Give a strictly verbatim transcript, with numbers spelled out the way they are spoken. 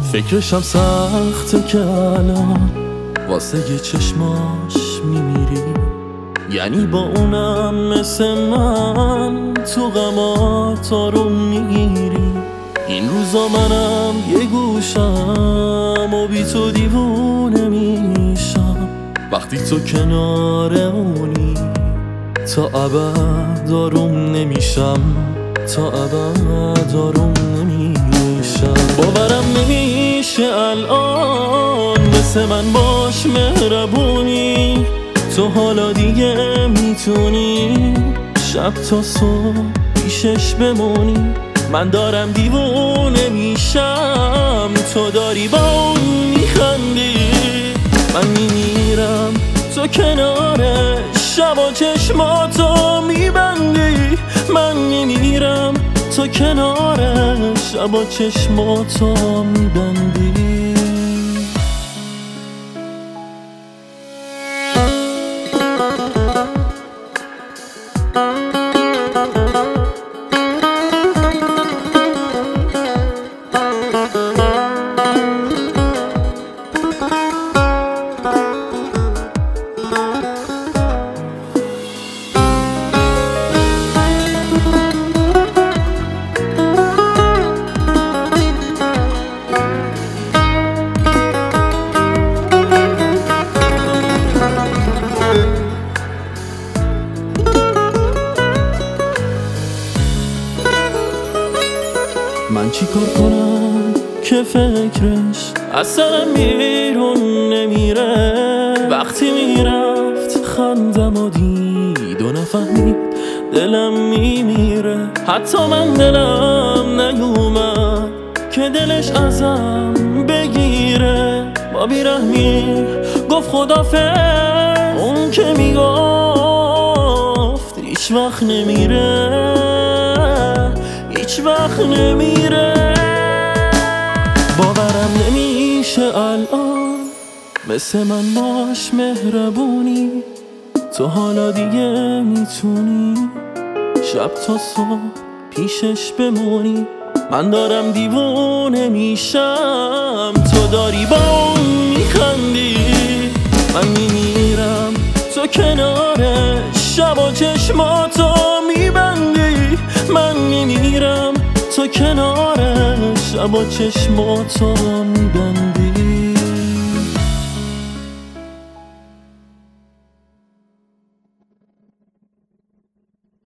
فکرشم سخته که الان واسه یه چشماش میمیری، یعنی با اونم مثل من تو غمات آروم میگیری. این روزا منم یه گوشم و بی تو دیوونه میشم، وقتی تو کنار اونی تا ابد آروم نمیشم، تا ابد آروم نمیشم. باورم نمیشه الان مثل من باش مهربونی، تو حالا دیگه میتونی شب تا صبح پیشش بمونی. من دارم دیوونه میشم، تو داری با اون میخندی. من میمیرم تو کنارش، شبا چشماتو میبندی. من میمیرم تو کنارش، شبا چشماتو میبندی. من چی کار کنم که فکرش اصلا بیرون نمیره؟ وقتی میرفت خندم و دید و نفهمید دلم میمیره. حتی من دلم نیومد که دلش ازم بگیره. با بیرحمی گفت خدافظ، اون که میگفت هیچ وقت نمیره، هیچ وقت نمیره. باورم نمیشه الان مثل من باش مهربونی، تو حالا دیگه میتونی شب تا صبح پیشش بمونی. من دارم دیوونه میشم، تو داری با اون میخندی. من میمیرم تو کنارش، شبا چشماتو میبندی. من میمیرم تو کنارش، شبا چشماتو میبندی.